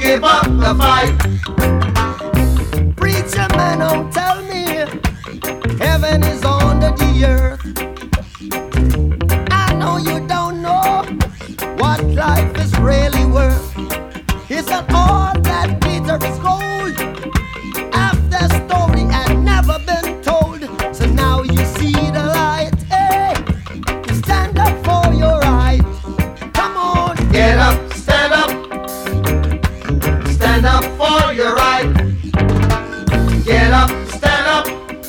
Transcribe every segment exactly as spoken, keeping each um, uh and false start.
give up the fight. Preacher man, don't tell me heaven is under the earth. I know you don't know what life is really worth. Isn't all that glitter is gold? Half the story had never been told. So now you see the light. Hey, you stand up for your right. Come on, Get up, stand up. Stand up for your right. Get up, stand up.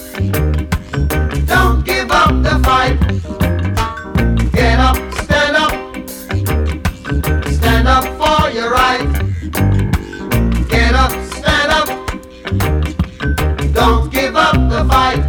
Don't give up the fight. Get up, stand up. Stand up for your right. Get up, stand up. Don't give up the fight.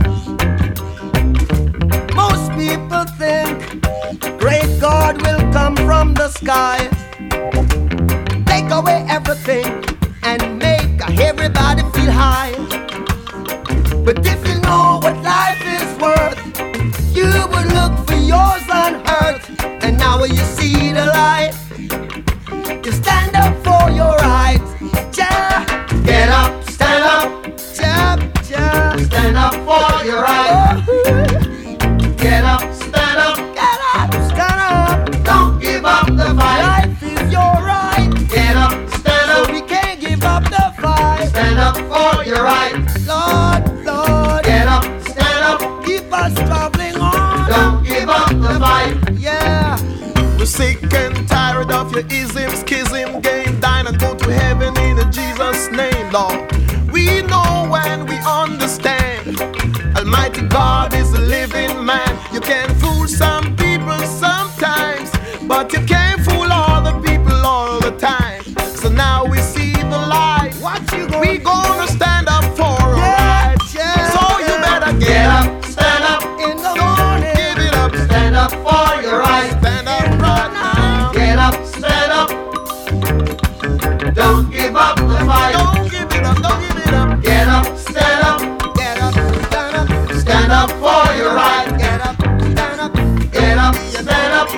most people think great God will come from the sky, take away everything and make everybody feel high. But if you know what life is worth, you would look for yours on earth. And now when you see the light, you stand up for your rights. Ja, Get up, stand up. ja, ja. Stand up for your right. Oh, Get up, stand up. get up, stand up. Don't give up the fight. Life is your right, Get up, stand so up. we can't give up the fight. Stand up for your right. Lord, Lord, Get up, stand up. keep us traveling on. Don't give up the fight. Yeah. We're sick and tired of your ism, schism, game, dine and go to heaven in Jesus' name, Lord. We know when we understand Almighty God is a living man. You can fool some people sometimes, but you can't fool all the people all the time. So now we see the light. What you gonna We gonna stand up for our Yeah, rights. yeah, So you yeah. better Get get up, up, stand up. in the don't morning? give it up, Stand up for your right. stand up right now. Get up, stand up. Don't give up the fight. Don't give it up, don't give it up. Get up, stand up. Get up, stand up, Stand up for your right. get up, stand up. Get up, stand up.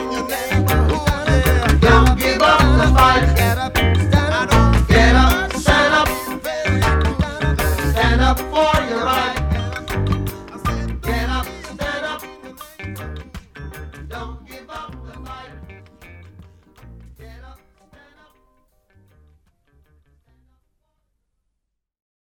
Don't give up the fight. Get up, stand up. Get up, stand up. Stand up for your right. Get up, stand up.